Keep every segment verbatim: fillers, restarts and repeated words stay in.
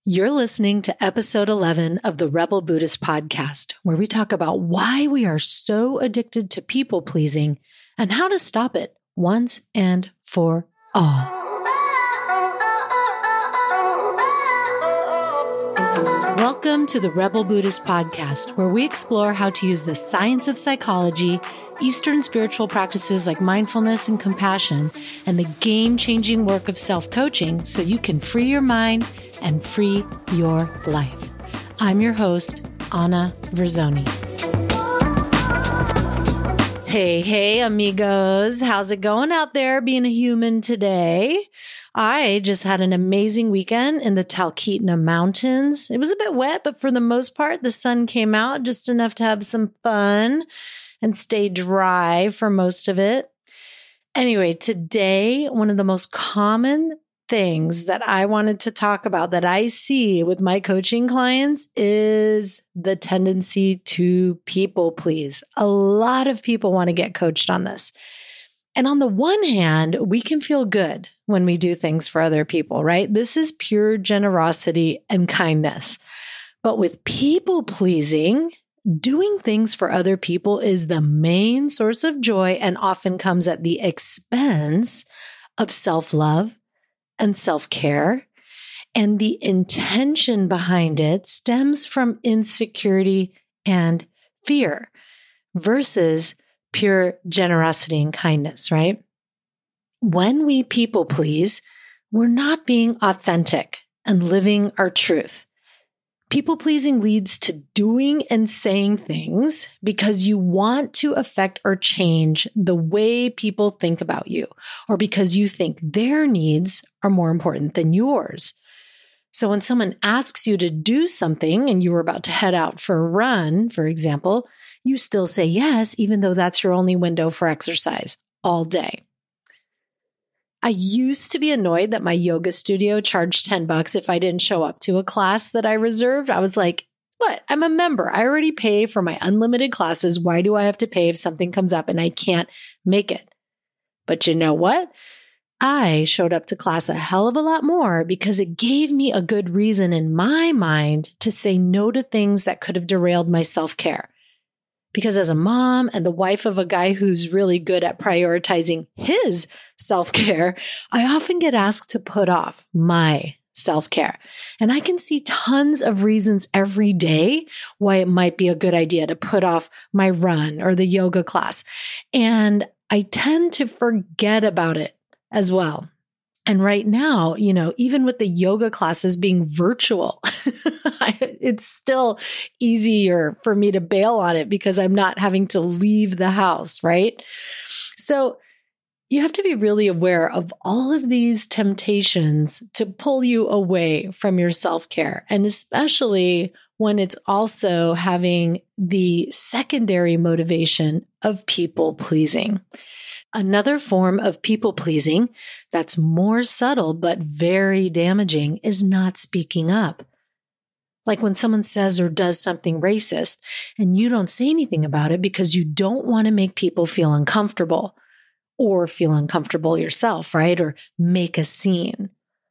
You're listening to episode eleven of the Rebel Buddhist Podcast, where we talk about why we are so addicted to people pleasing and how to stop it once and for all. Welcome to the Rebel Buddhist Podcast, where we explore how to use the science of psychology, Eastern spiritual practices like mindfulness and compassion, and the game-changing work of self-coaching so you can free your mind and free your life. I'm your host, Anna Verzoni. Hey, hey, amigos. How's it going out there being a human today? I just had an amazing weekend in the Talkeetna Mountains. It was a bit wet, but for the most part, the sun came out just enough to have some fun and stay dry for most of it. Anyway, today, one of the most common things that I wanted to talk about that I see with my coaching clients is the tendency to people please. A lot of people want to get coached on this. And on the one hand, we can feel good when we do things for other people, right? This is pure generosity and kindness. But with people pleasing, doing things for other people is the main source of joy and often comes at the expense of self-love and self-care. And the intention behind it stems from insecurity and fear versus pure generosity and kindness, right? When we people please, we're not being authentic and living our truth. People pleasing leads to doing and saying things because you want to affect or change the way people think about you, or because you think their needs are more important than yours. So when someone asks you to do something and you were about to head out for a run, for example, you still say yes, even though that's your only window for exercise all day. I used to be annoyed that my yoga studio charged ten bucks if I didn't show up to a class that I reserved. I was like, what? I'm a member. I already pay for my unlimited classes. Why do I have to pay if something comes up and I can't make it? But you know what? I showed up to class a hell of a lot more because it gave me a good reason in my mind to say no to things that could have derailed my self-care. Because as a mom and the wife of a guy who's really good at prioritizing his self-care, I often get asked to put off my self-care. And I can see tons of reasons every day why it might be a good idea to put off my run or the yoga class. And I tend to forget about it as well. And right now, you know, even with the yoga classes being virtual, it's still easier for me to bail on it because I'm not having to leave the house, right? So you have to be really aware of all of these temptations to pull you away from your self-care, and especially when it's also having the secondary motivation of people pleasing. Another form of people pleasing that's more subtle but very damaging is not speaking up. Like when someone says or does something racist and you don't say anything about it because you don't want to make people feel uncomfortable or feel uncomfortable yourself, right? Or make a scene.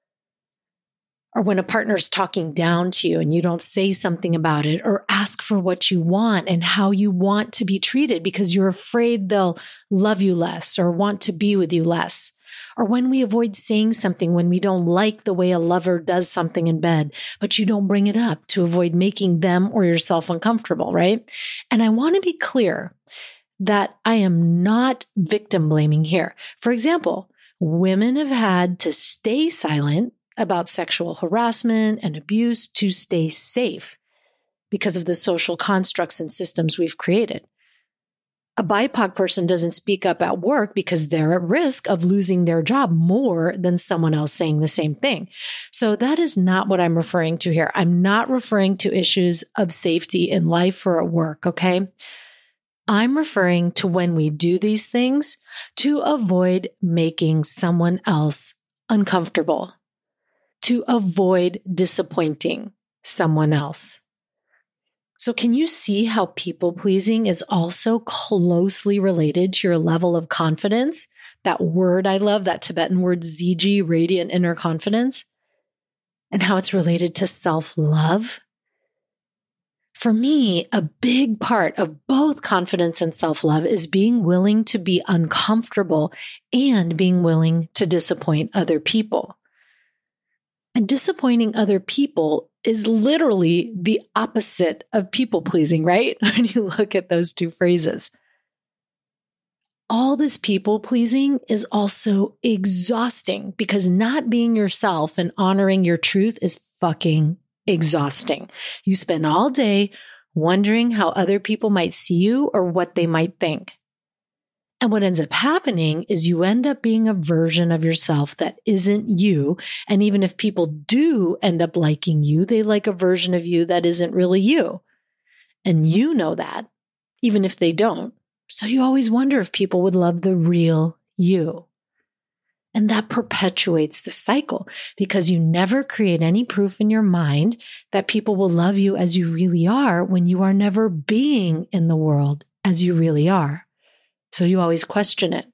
Or when a partner's talking down to you and you don't say something about it or ask for what you want and how you want to be treated because you're afraid they'll love you less or want to be with you less. Or when we avoid saying something when we don't like the way a lover does something in bed, but you don't bring it up to avoid making them or yourself uncomfortable, right? And I want to be clear that I am not victim blaming here. For example, women have had to stay silent about sexual harassment and abuse to stay safe because of the social constructs and systems we've created. A B I P O C person doesn't speak up at work because they're at risk of losing their job more than someone else saying the same thing. So that is not what I'm referring to here. I'm not referring to issues of safety in life or at work, okay? I'm referring to when we do these things to avoid making someone else uncomfortable, to avoid disappointing someone else. So can you see how people pleasing is also closely related to your level of confidence? That word I love, that Tibetan word, Z G, radiant inner confidence. and how it's related to self-love. For me, a big part of both confidence and self-love is being willing to be uncomfortable and being willing to disappoint other people. And disappointing other people is literally the opposite of people pleasing, right? When you look at those two phrases. All this people pleasing is also exhausting because not being yourself and honoring your truth is fucking exhausting. You spend all day wondering how other people might see you or what they might think. And what ends up happening is you end up being a version of yourself that isn't you. And even if people do end up liking you, they like a version of you that isn't really you. And you know that, even if they don't. So you always wonder if people would love the real you. And that perpetuates the cycle because you never create any proof in your mind that people will love you as you really are when you are never being in the world as you really are. So you always question it.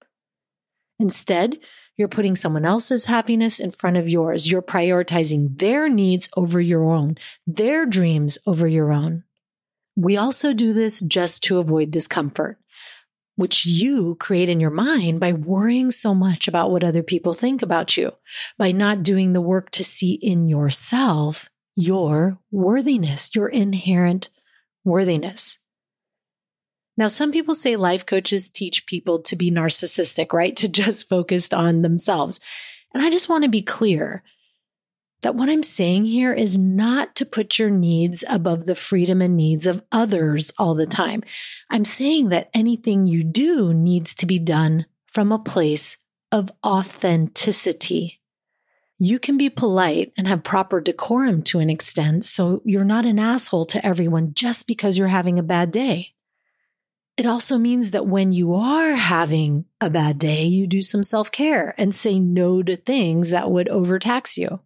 Instead, you're putting someone else's happiness in front of yours. You're prioritizing their needs over your own, their dreams over your own. We also do this just to avoid discomfort, which you create in your mind by worrying so much about what other people think about you, by not doing the work to see in yourself your worthiness, your inherent worthiness. Now, some people say life coaches teach people to be narcissistic, right? To just focus on themselves. And I just want to be clear that what I'm saying here is not to put your needs above the freedom and needs of others all the time. I'm saying that anything you do needs to be done from a place of authenticity. You can be polite and have proper decorum to an extent, so you're not an asshole to everyone just because you're having a bad day. It also means that when you are having a bad day, you do some self-care and say no to things that would overtax you.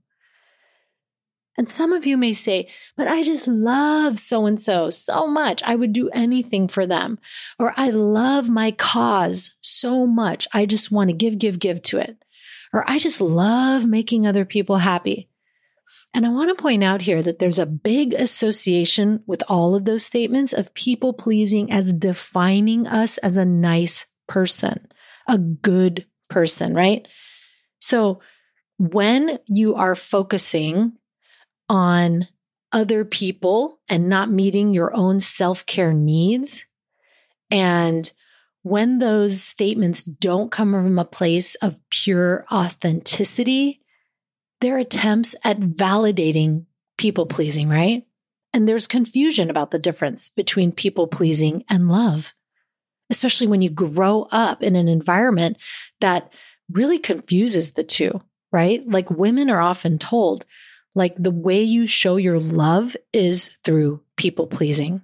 And some of you may say, but I just love so-and-so so much. I would do anything for them. Or I love my cause so much. I just want to give, give, give to it. Or I just love making other people happy. And I want to point out here that there's a big association with all of those statements of people pleasing as defining us as a nice person, a good person, right? So when you are focusing on other people and not meeting your own self-care needs, and when those statements don't come from a place of pure authenticity, they're attempts at validating people pleasing, right? And there's confusion about the difference between people pleasing and love, especially when you grow up in an environment that really confuses the two, right? Like women are often told, like the way you show your love is through people pleasing.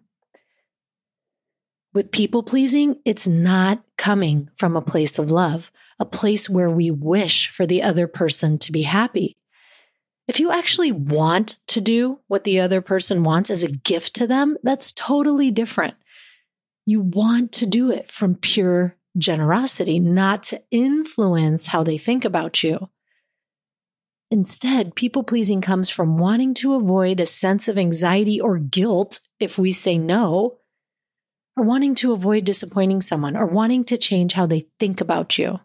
With people pleasing, it's not coming from a place of love, a place where we wish for the other person to be happy. If you actually want to do what the other person wants as a gift to them, that's totally different. You want to do it from pure generosity, not to influence how they think about you. Instead, people-pleasing comes from wanting to avoid a sense of anxiety or guilt if we say no, or wanting to avoid disappointing someone, or wanting to change how they think about you.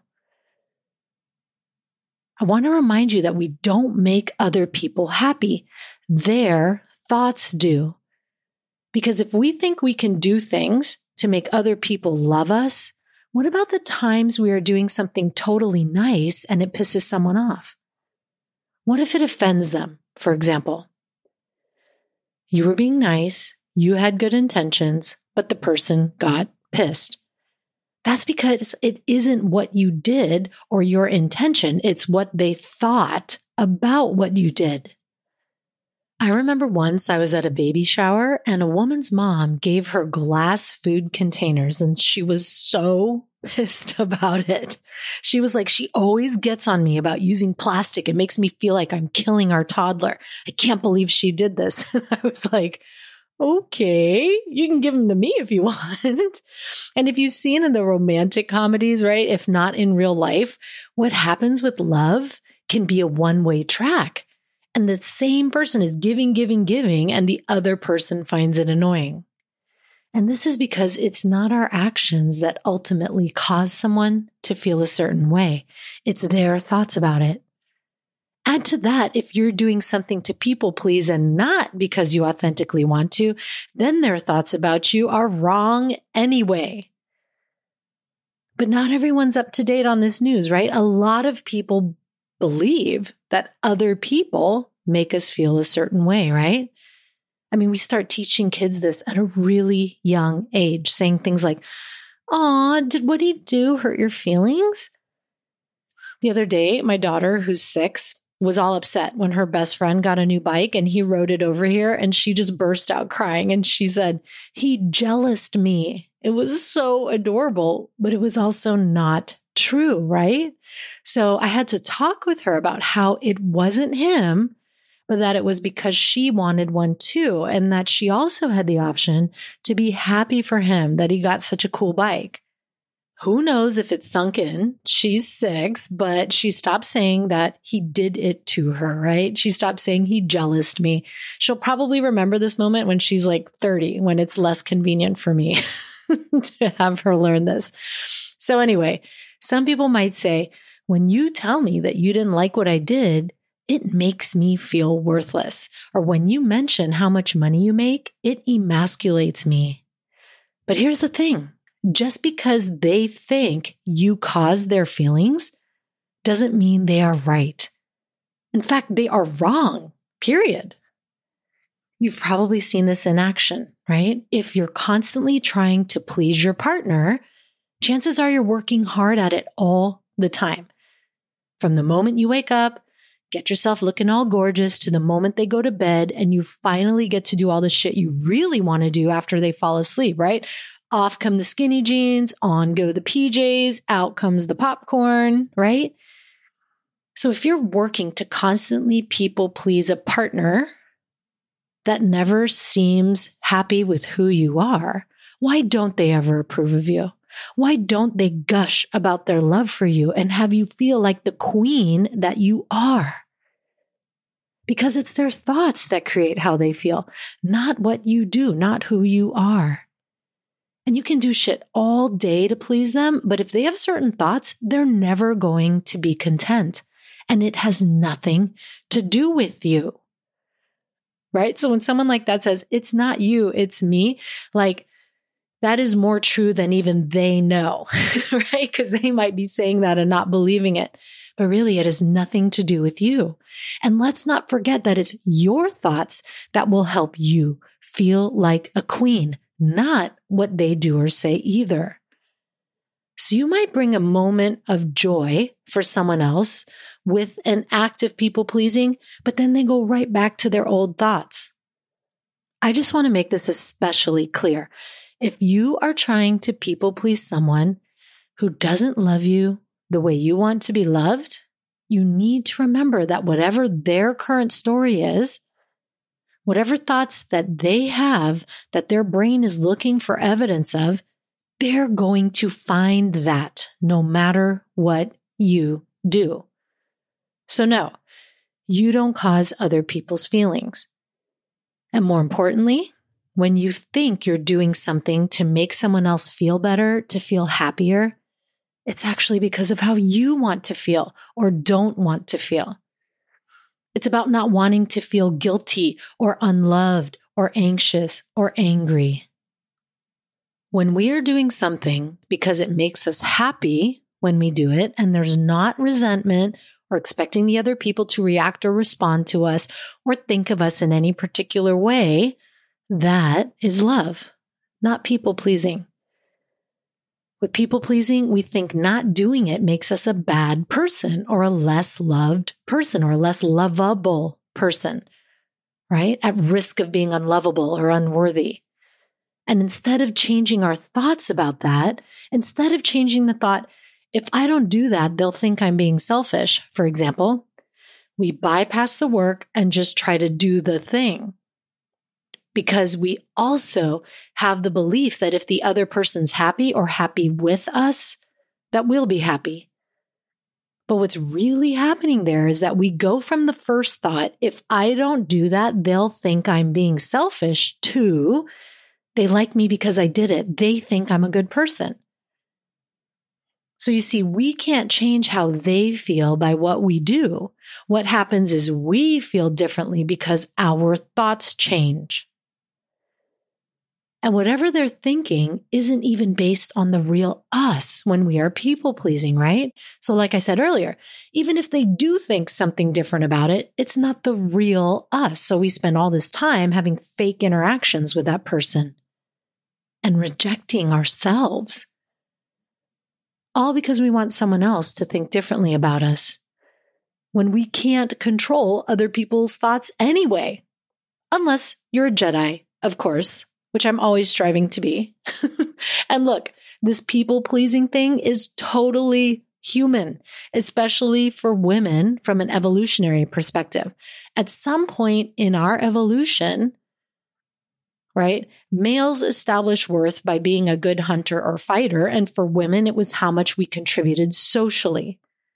I want to remind you that we don't make other people happy. Their thoughts do. Because if we think we can do things to make other people love us, what about the times we are doing something totally nice and it pisses someone off? What if it offends them, for example? You were being nice, you had good intentions, but the person got pissed. That's because it isn't what you did or your intention. It's what they thought about what you did. I remember once I was at a baby shower and a woman's mom gave her glass food containers and she was so pissed about it. She was like, she always gets on me about using plastic. It makes me feel like I'm killing our toddler. I can't believe she did this. And I was like, okay, you can give them to me if you want. And if you've seen in the romantic comedies, right, if not in real life, what happens with love can be a one-way track. And the same person is giving, giving, giving, and the other person finds it annoying. And this is because it's not our actions that ultimately cause someone to feel a certain way. It's their thoughts about it. Add to that, if you're doing something to people please and not because you authentically want to, then their thoughts about you are wrong anyway. But not everyone's up to date on this news, right? A lot of people believe that other people make us feel a certain way, right? I mean, we start teaching kids this at a really young age, saying things like, "Aw, did what he do hurt your feelings?" The other day, my daughter, who's six, was all upset when her best friend got a new bike and he rode it over here and she just burst out crying and she said, "He jealoused me." It was so adorable, but it was also not true, right? So I had to talk with her about how it wasn't him, but that it was because she wanted one too, and that she also had the option to be happy for him that he got such a cool bike. Who knows if it's sunk in? She's six, but she stopped saying that he did it to her, right? She stopped saying he jealoused me. She'll probably remember this moment when she's like thirty, when it's less convenient for me to have her learn this. So anyway, some people might say, when you tell me that you didn't like what I did, it makes me feel worthless. Or when you mention how much money you make, it emasculates me. But here's the thing. Just because they think you caused their feelings doesn't mean they are right. In fact, they are wrong, period. You've probably seen this in action, right? If you're constantly trying to please your partner, chances are you're working hard at it all the time. From the moment you wake up, get yourself looking all gorgeous, to the moment they go to bed and you finally get to do all the shit you really want to do after they fall asleep, right? Off come the skinny jeans, on go the P Js, out comes the popcorn, right? So if you're working to constantly people please a partner that never seems happy with who you are, why don't they ever approve of you? Why don't they gush about their love for you and have you feel like the queen that you are? Because it's their thoughts that create how they feel, not what you do, not who you are. And you can do shit all day to please them, but if they have certain thoughts, they're never going to be content. And it has nothing to do with you. Right? So when someone like that says, "It's not you, it's me," like, that is more true than even they know, right? Because they might be saying that and not believing it. But really, it has nothing to do with you. And let's not forget that it's your thoughts that will help you feel like a queen, not what they do or say either. So you might bring a moment of joy for someone else with an act of people pleasing, but then they go right back to their old thoughts. I just want to make this especially clear. If you are trying to people please someone who doesn't love you the way you want to be loved, you need to remember that whatever their current story is, whatever thoughts that they have that their brain is looking for evidence of, they're going to find that no matter what you do. So no, you don't cause other people's feelings. And more importantly, when you think you're doing something to make someone else feel better, to feel happier, it's actually because of how you want to feel or don't want to feel. It's about not wanting to feel guilty or unloved or anxious or angry. When we are doing something because it makes us happy when we do it, and there's not resentment or expecting the other people to react or respond to us or think of us in any particular way, that is love, not people pleasing. With people pleasing, we think not doing it makes us a bad person or a less loved person or a less lovable person, right? At risk of being unlovable or unworthy. And instead of changing our thoughts about that, instead of changing the thought, if I don't do that, they'll think I'm being selfish, for example, we bypass the work and just try to do the thing. Because we also have the belief that if the other person's happy or happy with us, that we'll be happy. But what's really happening there is that we go from the first thought, if I don't do that, they'll think I'm being selfish, to they like me because I did it. They think I'm a good person. So you see, we can't change how they feel by what we do. What happens is we feel differently because our thoughts change. And whatever they're thinking isn't even based on the real us when we are people pleasing, right? So like I said earlier, even if they do think something different about it, it's not the real us. So we spend all this time having fake interactions with that person and rejecting ourselves, all because we want someone else to think differently about us when we can't control other people's thoughts anyway, unless you're a Jedi, of course, which I'm always striving to be. And look, this people-pleasing thing is totally human, especially for women from an evolutionary perspective. At some point in our evolution, right, males establish worth by being a good hunter or fighter, and for women, it was how much we contributed socially.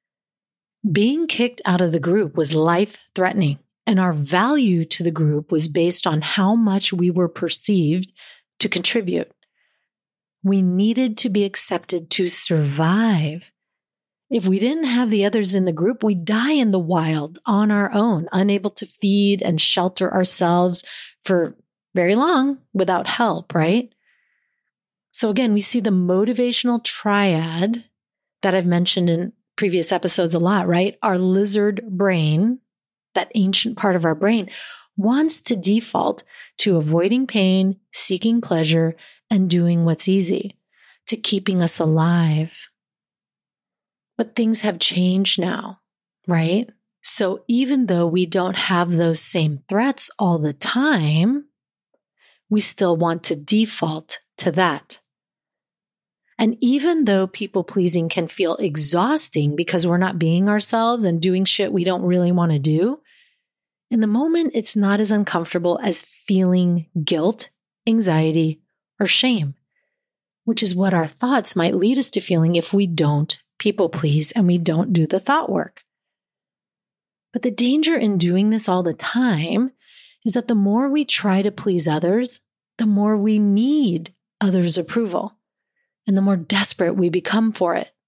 Being kicked out of the group was life-threatening. And our value to the group was based on how much we were perceived to contribute. We needed to be accepted to survive. If we didn't have the others in the group, we'd die in the wild on our own, unable to feed and shelter ourselves for very long without help, right? So again, we see the motivational triad that I've mentioned in previous episodes a lot, right? Our lizard brain, that ancient part of our brain, wants to default to avoiding pain, seeking pleasure, and doing what's easy, to keeping us alive. But things have changed now, right? So even though we don't have those same threats all the time, we still want to default to that. And even though people pleasing can feel exhausting because we're not being ourselves and doing shit we don't really want to do, in the moment, it's not as uncomfortable as feeling guilt, anxiety, or shame, which is what our thoughts might lead us to feeling if we don't people please and we don't do the thought work. But the danger in doing this all the time is that the more we try to please others, the more we need others' approval and the more desperate we become for it.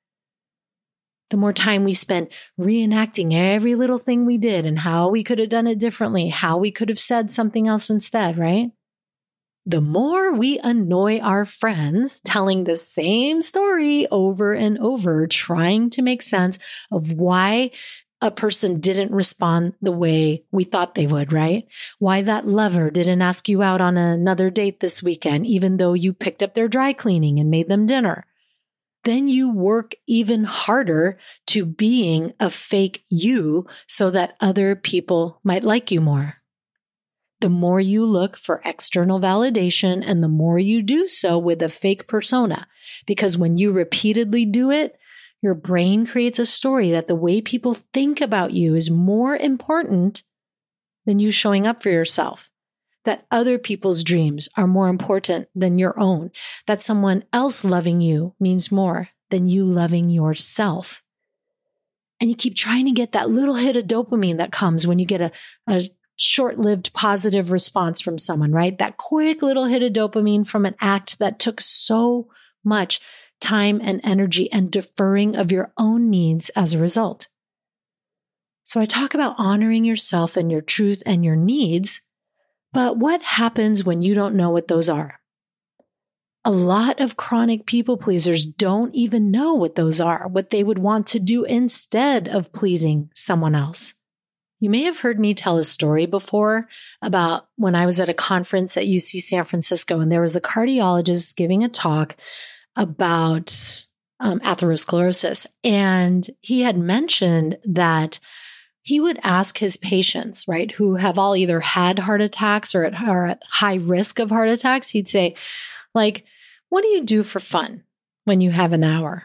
The more time we spend reenacting every little thing we did and how we could have done it differently, how we could have said something else instead, right? The more we annoy our friends telling the same story over and over, trying to make sense of why a person didn't respond the way we thought they would, right? Why that lover didn't ask you out on another date this weekend, even though you picked up their dry cleaning and made them dinner. Then you work even harder to being a fake you so that other people might like you more. The more you look for external validation and the more you do so with a fake persona, because when you repeatedly do it, your brain creates a story that the way people think about you is more important than you showing up for yourself. That other people's dreams are more important than your own, that someone else loving you means more than you loving yourself. And you keep trying to get that little hit of dopamine that comes when you get a, a short-lived positive response from someone, right? That quick little hit of dopamine from an act that took so much time and energy and deferring of your own needs as a result. So I talk about honoring yourself and your truth and your needs. But what happens when you don't know what those are? A lot of chronic people pleasers don't even know what those are, what they would want to do instead of pleasing someone else. You may have heard me tell a story before about when I was at a conference at U C San Francisco, and there was a cardiologist giving a talk about um, atherosclerosis. And he had mentioned that he would ask his patients, right, who have all either had heart attacks or at, are at high risk of heart attacks. He'd say, like, what do you do for fun when you have an hour?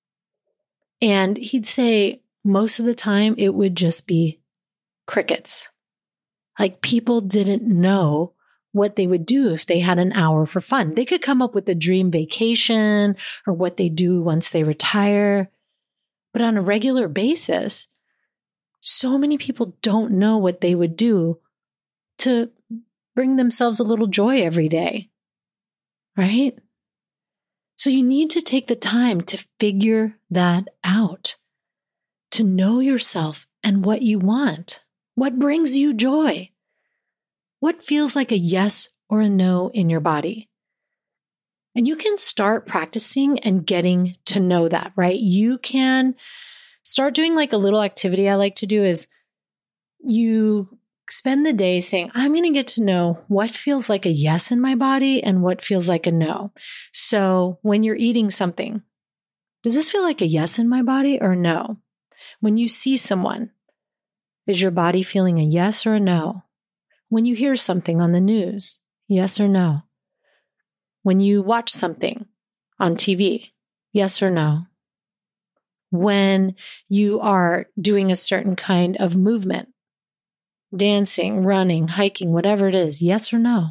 And he'd say most of the time it would just be crickets. Like people didn't know what they would do if they had an hour for fun. They could come up with a dream vacation or what they do once they retire. But on a regular basis, so many people don't know what they would do to bring themselves a little joy every day, right? So you need to take the time to figure that out, to know yourself and what you want, what brings you joy, what feels like a yes or a no in your body. And you can start practicing and getting to know that, right? You can start doing like a little activity I like to do is you spend the day saying, I'm going to get to know what feels like a yes in my body and what feels like a no. So when you're eating something, does this feel like a yes in my body or no? When you see someone, is your body feeling a yes or a no? When you hear something on the news, yes or no? When you watch something on T V, yes or no? When you are doing a certain kind of movement, dancing, running, hiking, whatever it is, yes or no?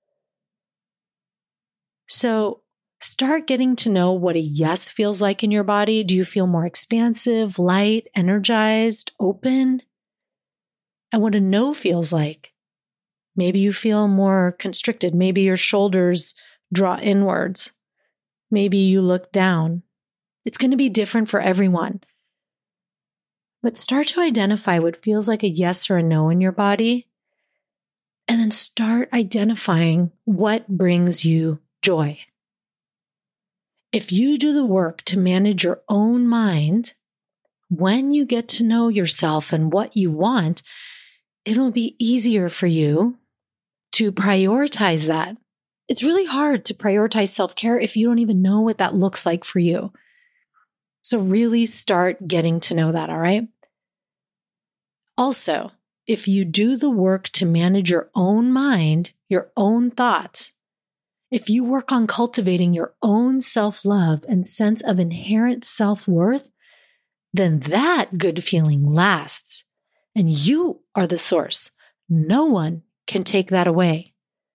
So start getting to know what a yes feels like in your body. Do you feel more expansive, light, energized, open? And what a no feels like. Maybe you feel more constricted. Maybe your shoulders draw inwards. Maybe you look down. It's going to be different for everyone. But start to identify what feels like a yes or a no in your body. And then start identifying what brings you joy. If you do the work to manage your own mind, when you get to know yourself and what you want, it'll be easier for you to prioritize that. It's really hard to prioritize self-care if you don't even know what that looks like for you. So really start getting to know that, all right? Also, if you do the work to manage your own mind, your own thoughts, if you work on cultivating your own self-love and sense of inherent self-worth, then that good feeling lasts. And you are the source. No one can take that away.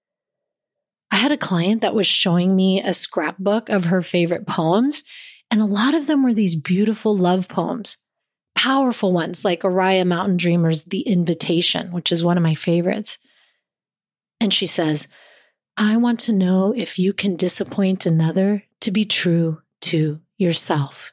I had a client that was showing me a scrapbook of her favorite poems, and a lot of them were these beautiful love poems, powerful ones like Oriah Mountain Dreamer's The Invitation, which is one of my favorites. And she says, I want to know if you can disappoint another to be true to yourself.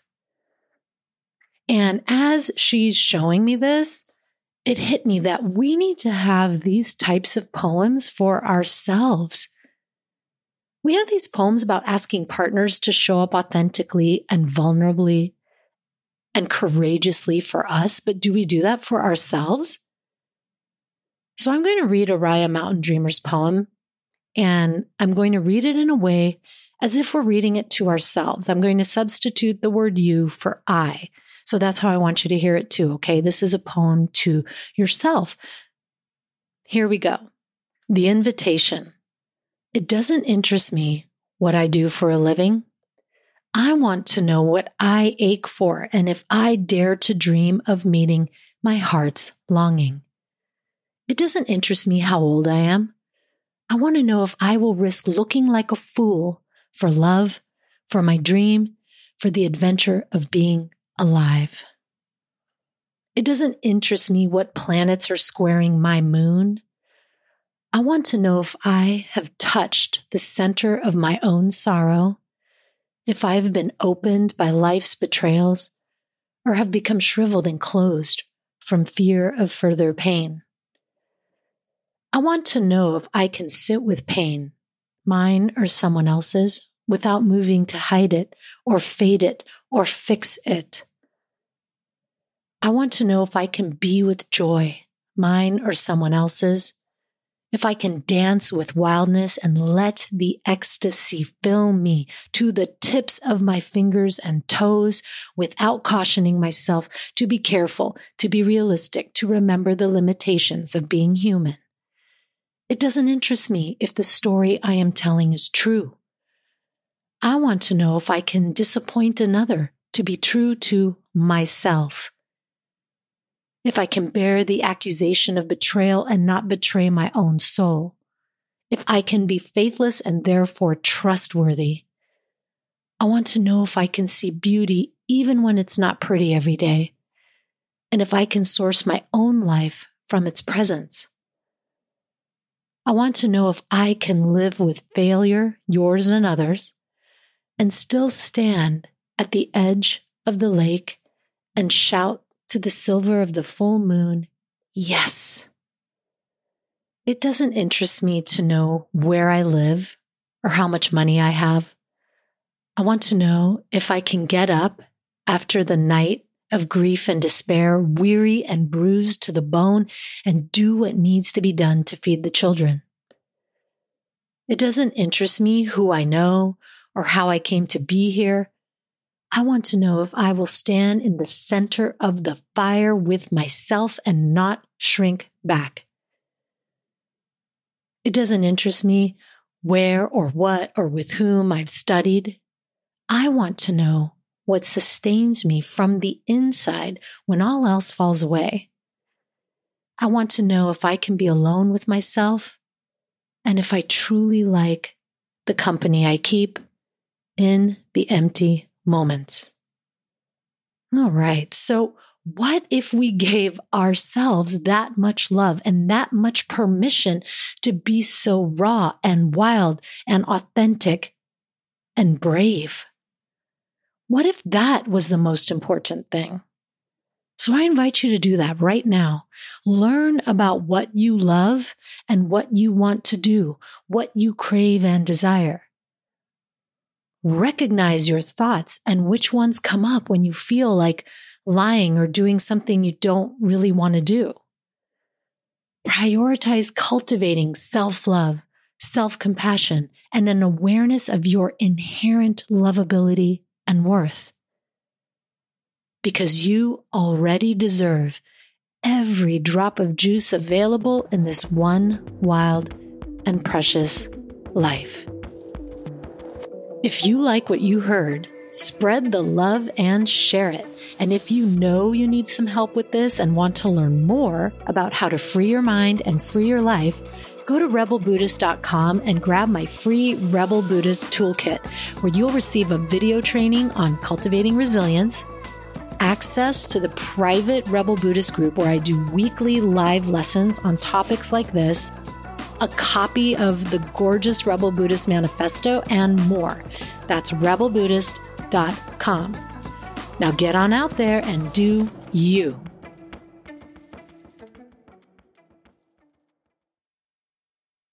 And as she's showing me this, it hit me that we need to have these types of poems for ourselves. We have these poems about asking partners to show up authentically and vulnerably and courageously for us, but do we do that for ourselves? So I'm going to read Oriah Mountain Dreamer's poem, and I'm going to read it in a way as if we're reading it to ourselves. I'm going to substitute the word you for I. So that's how I want you to hear it too, okay? This is a poem to yourself. Here we go. The Invitation. It doesn't interest me what I do for a living. I want to know what I ache for and if I dare to dream of meeting my heart's longing. It doesn't interest me how old I am. I want to know if I will risk looking like a fool for love, for my dream, for the adventure of being alive. It doesn't interest me what planets are squaring my moon. I want to know if I have touched the center of my own sorrow, if I have been opened by life's betrayals, or have become shriveled and closed from fear of further pain. I want to know if I can sit with pain, mine or someone else's, without moving to hide it or fade it or fix it. I want to know if I can be with joy, mine or someone else's, if I can dance with wildness and let the ecstasy fill me to the tips of my fingers and toes without cautioning myself to be careful, to be realistic, to remember the limitations of being human. It doesn't interest me if the story I am telling is true. I want to know if I can disappoint another to be true to myself. If I can bear the accusation of betrayal and not betray my own soul. If I can be faithless and therefore trustworthy. I want to know if I can see beauty even when it's not pretty every day, and if I can source my own life from its presence. I want to know if I can live with failure, yours and others, and still stand at the edge of the lake and shout to the silver of the full moon, yes. It doesn't interest me to know where I live or how much money I have. I want to know if I can get up after the night of grief and despair, weary and bruised to the bone, and do what needs to be done to feed the children. It doesn't interest me who I know or how I came to be here. I want to know if I will stand in the center of the fire with myself and not shrink back. It doesn't interest me where or what or with whom I've studied. I want to know what sustains me from the inside when all else falls away. I want to know if I can be alone with myself and if I truly like the company I keep in the empty moments. All right, so what if we gave ourselves that much love and that much permission to be so raw and wild and authentic and brave? What if that was the most important thing? So I invite you to do that right now. Learn about what you love and what you want to do, what you crave and desire. Recognize your thoughts and which ones come up when you feel like lying or doing something you don't really want to do. Prioritize cultivating self-love, self-compassion, and an awareness of your inherent lovability and worth. Because you already deserve every drop of juice available in this one wild and precious life. If you like what you heard, spread the love and share it. And if you know you need some help with this and want to learn more about how to free your mind and free your life, go to rebel buddhist dot com and grab my free Rebel Buddhist Toolkit, where you'll receive a video training on cultivating resilience, access to the private Rebel Buddhist group where I do weekly live lessons on topics like this, a copy of the gorgeous Rebel Buddhist Manifesto, and more. That's rebel buddhist dot com. Now get on out there and do you.